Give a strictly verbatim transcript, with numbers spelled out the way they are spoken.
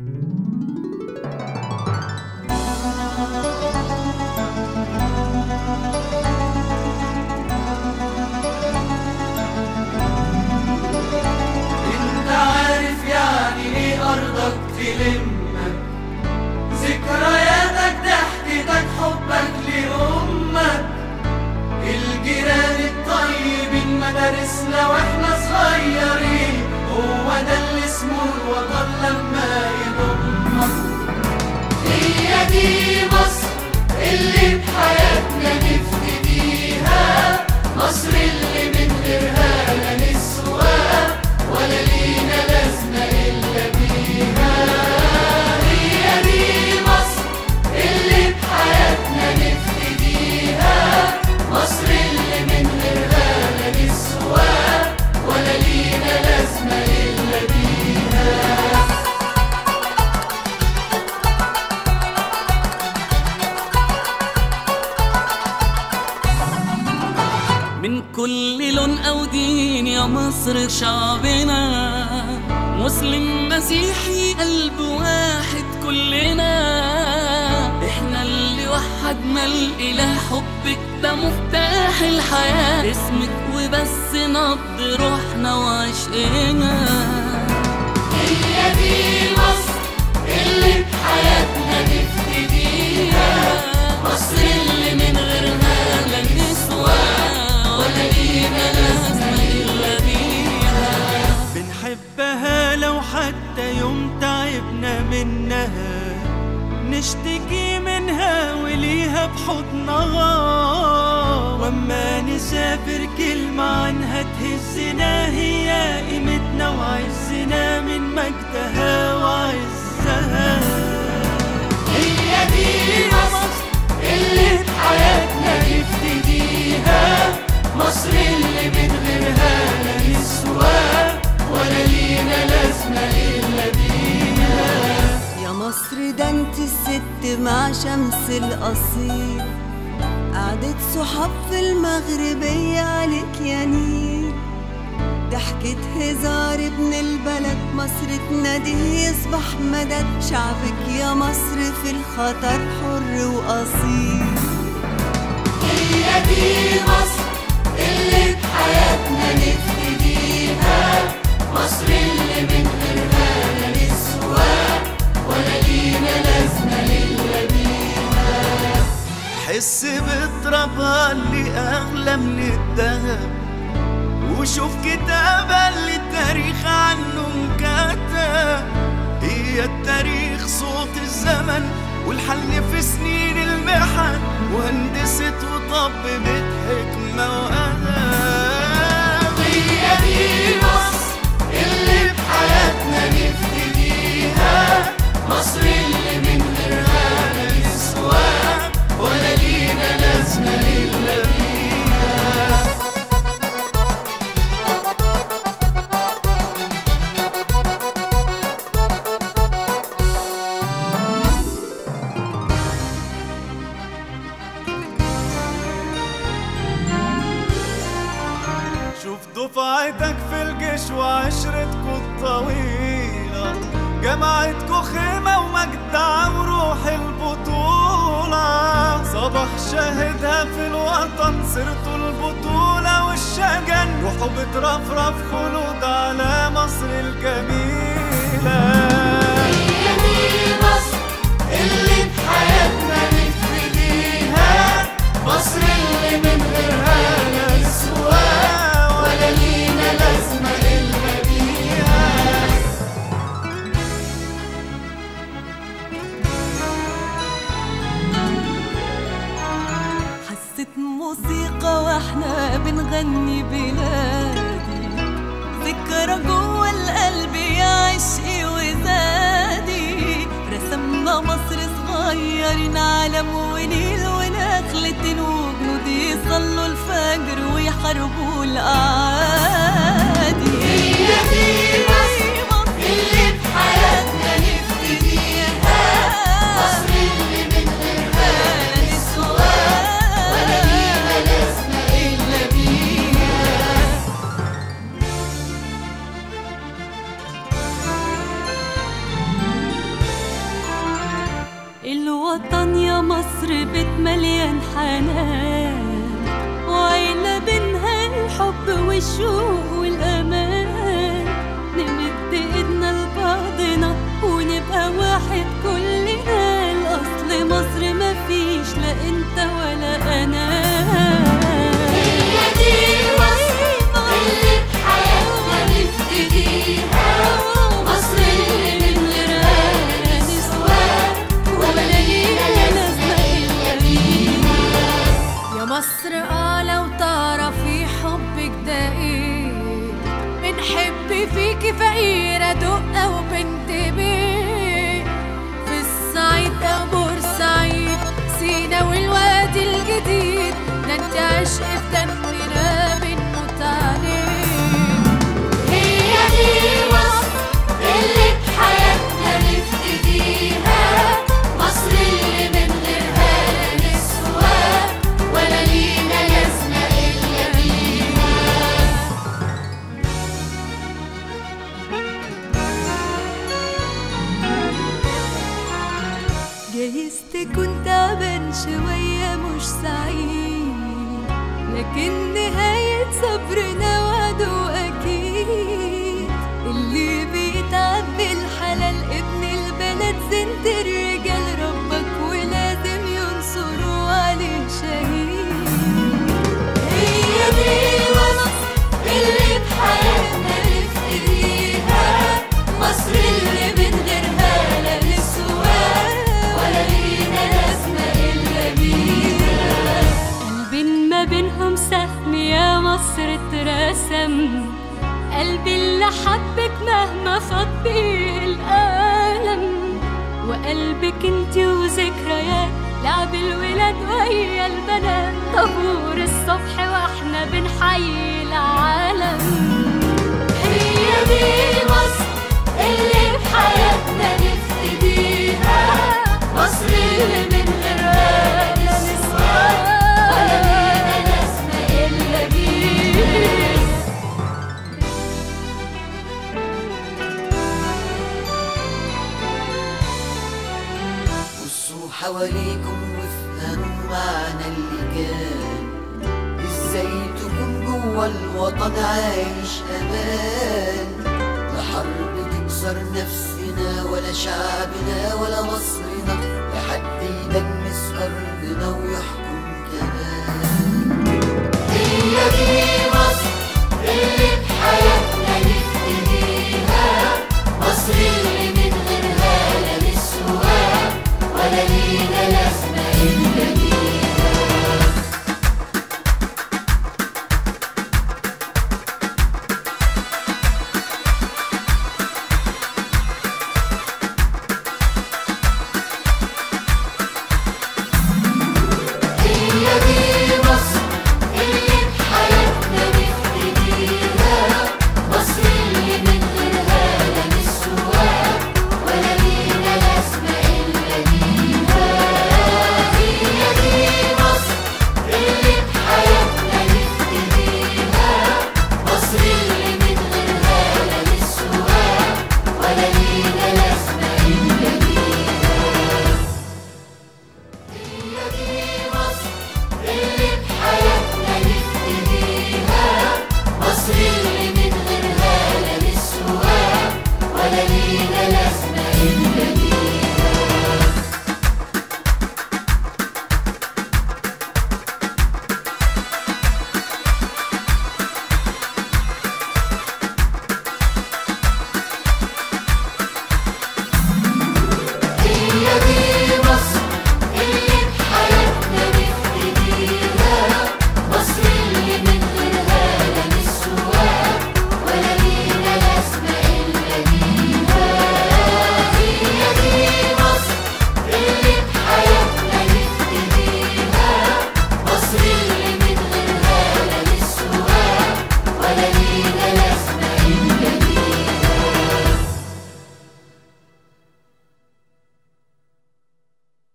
انت عارف يعني ايه ارضك تلمك، ذكرياتك ضحكتك حبك لأمك، الجيران الطيبين مدارسنا واحنا صغيرين، هو ده اللي اسمه الوطن لما يضمك. هي دي مصر اللي بحياتنا نفتديها، مصر اللي من غيرها لا نسوى ولا لينا لازمة إلا بيها. هي دي مصر اللي بحياتنا نفتديها، مصر اللي من غيرها لا نسوى ولا لينا لازمة إلا بيها. من كل لون أو دين يا مصر شعبنا، مسلم مسيحي قلب واحد كلنا، احنا اللي وحدنا الإله، حبك ده مفتاح الحياة، اسمك وبس نبض روحنا وعشقنا. هي دي مصر اللي بحياتنا نفتديها، مصر اللي من غيرها لا نسوى ولا لينا لازمة إلا بيها. بنحبها لو حتى يوم تعبنا منها، نشتكي منها وليها بحضنها، واما نسافر كلمة عنها تهزنا، هي قيمتنا وعزنا من مجدها وعزها. هي دي مصر اللي بحياتنا نفتديها، مصر اللي من غيرها لا نسوى ولا لينا لازمة إلا بيها. يا مصر ده انت الست مع شمس الأصيل، قعدة صحاب في المغربية عليك يا نيل، ضحكة هزار ابن البلد، مصر تناديه يصبح مدد، شعبك يا مصر في الخطر حر وأصيل. هي دي مصر اللي بحياتنا نفتديها، مصر اللي من غيرها لا نسوى ولا لينا لازمة إلا بيها. حس بترابها اللي أغلى من الذهب، وشوف كتابها اللي التاريخ عنه انكتب، هي التاريخ صوت الزمن والحل في سنين المحن، وهندست وطببت حكمة وأدب. هي دي مصر اللي بحياتنا نفتديها، مصر اللي من غيرها لا نسوى ولا لينا لازمة إلا بيها. شوف دفعتك في الجيش وعشرتكوا الطويلة، جمعتكوا خيمة ومجدع وروح البطولة، صباح شاهدها في الوطن سيرته البطولة والشجن، روحوا بترفرف خلود على مصر الجميلة. هي دي مصر اللي بحياتنا نفتديها، مصر اللي من غيرها لا نسوى ولا لينا لازمة إلا بيها. حسيت موسيقى واحنا بنغني بلادي، ذكرى جوه القلب يا عشقي وزادي، رسمنا مصر صغيرين علم ونيل ونخلة وجنود يصلوا الفجر ويحاربوا الأعادي. هي دي مصر اللي بحياتنا نفتديها، مصر اللي من غيرها لا نسوى ولا لينا لازمة إلا بيها. الوطن يا مصر بيت مليان حنان، وعيلة بينها الحب والشوق والأمان. نمد إيدنا لبعضنا ونبقى واحد كلنا، الأصل مصر مفيش لا انت ولا أنا. هي دي مصر اللي بحياتنا نفتديها، مصر اللي من غيرها لا نسواها ولا لينا لازمة إلا بيها. يا مصر اه لو تعرفي حبك ده ايه، بنحب فيكي فقيرة دقة وبنت بيه، في الصعيد او بورسعيد سينا والوادي الجديد، ده انت عشق في دمنا بنموت عليه. هي دي مصر اللي بحياتنا نفتديها، مصر اللي من غيرها لا نسواها ولا لينا لازمة إلا بيها. جايز تكون تعبان شوية مش سعيد، لكن نهاية صبرنا وعده أكيد. اللي بيتعب بالحلال ابن البلد زنت الرجال، ربك ولازم ينصروا عليه شهيد. هي دي مصر اللي بحياتنا نفتديها، مصر اللي من غيرها لا نسواها ولا لينا لازمة إلا بيها. قلبي ما بينهم سهم يا مصر اترسم، قلبي اللي حبك مهما فاض بيه الألم، وقلبك انتي وذكريات لعب الولاد ويا البنات، طابور الصبح واحنا بنحيي العالم. هي دي مصر اللي بحياتنا نفتديها، مصر اللي من غيرها لا نسواها ولا لينا لازمة إلا بيها. بصوا حواليكم وافهموا معنى اللي كان، ازاي تكون جوا الوطن عايش امان. لا حرب تكسر نفسنا ولا شعبنا ولا مصرنا، لا حد يدنس ارضنا ويحكم